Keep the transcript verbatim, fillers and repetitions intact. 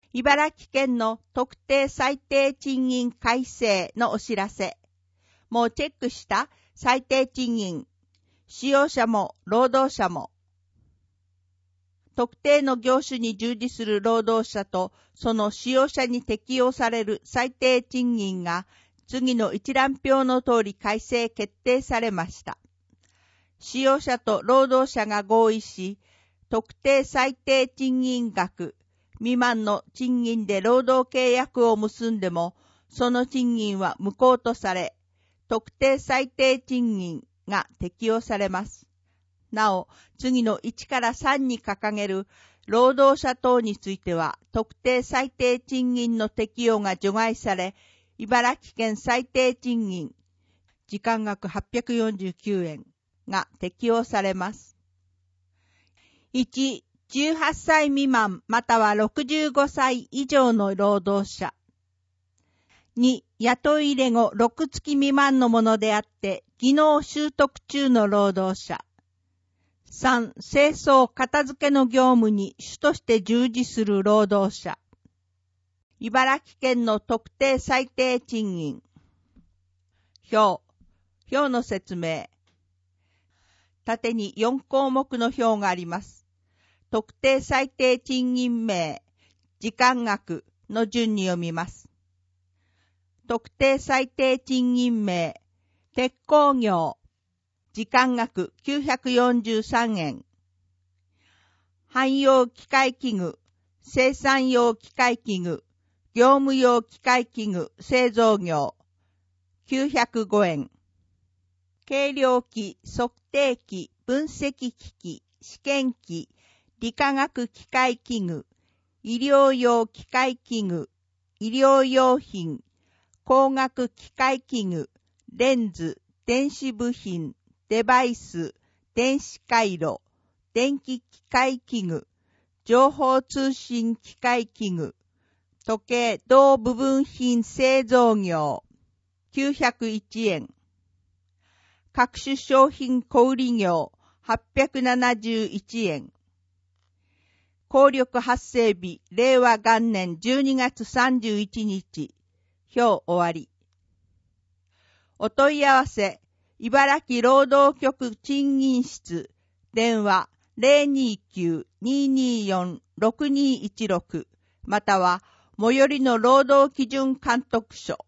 茨城県の特定最低賃金改正のお知らせ。もうチェックした最低賃金。使用者も労働者も。特定の業種に従事する労働者とその使用者に適用される最低賃金が次の一覧表の通り改正決定されました。使用者と労働者が合意し、特定最低賃金額未満の賃金で労働契約を結んでも、その賃金は無効とされ、特定最低賃金が適用されます。なお、次のいちからさんに掲げる労働者等については、特定最低賃金の適用が除外され、茨城県最低賃金、時間額はっぴゃくよんじゅうきゅうえんが適用されます。いち、じゅうはっさい未満またはろくじゅうごさい以上の労働者。に、雇い入れ後ろくつき未満のものであって、技能習得中の労働者。さん、清掃片付けの業務に主として従事する労働者。茨城県の特定最低賃金。表。表の説明。縦によんこうもくの表があります。特定最低賃金名、時間額の順に読みます。特定最低賃金名、鉄工業、時間額きゅうひゃくよんじゅうさんえん。汎用機械器具、生産用機械器具、業務用機械器具製造業、きゅうひゃくごえん。計量機、測定機、分析機器、試験機、理化学機械器具、医療用機械器具、医療用品、工学機械器具、レンズ、電子部品、デバイス、電子回路、電気機械器具、情報通信機械器具、時計同部分品製造業、きゅうひゃくいちえん。各種商品小売業、はっぴゃくななじゅういちえん。効力発生日、れいわがんねんじゅうにがつさんじゅういちにち。表終わり。お問い合わせ、茨城労働局賃金室、電話 ゼロにきゅう にーにーよん ろくにーいちろく または最寄りの労働基準監督署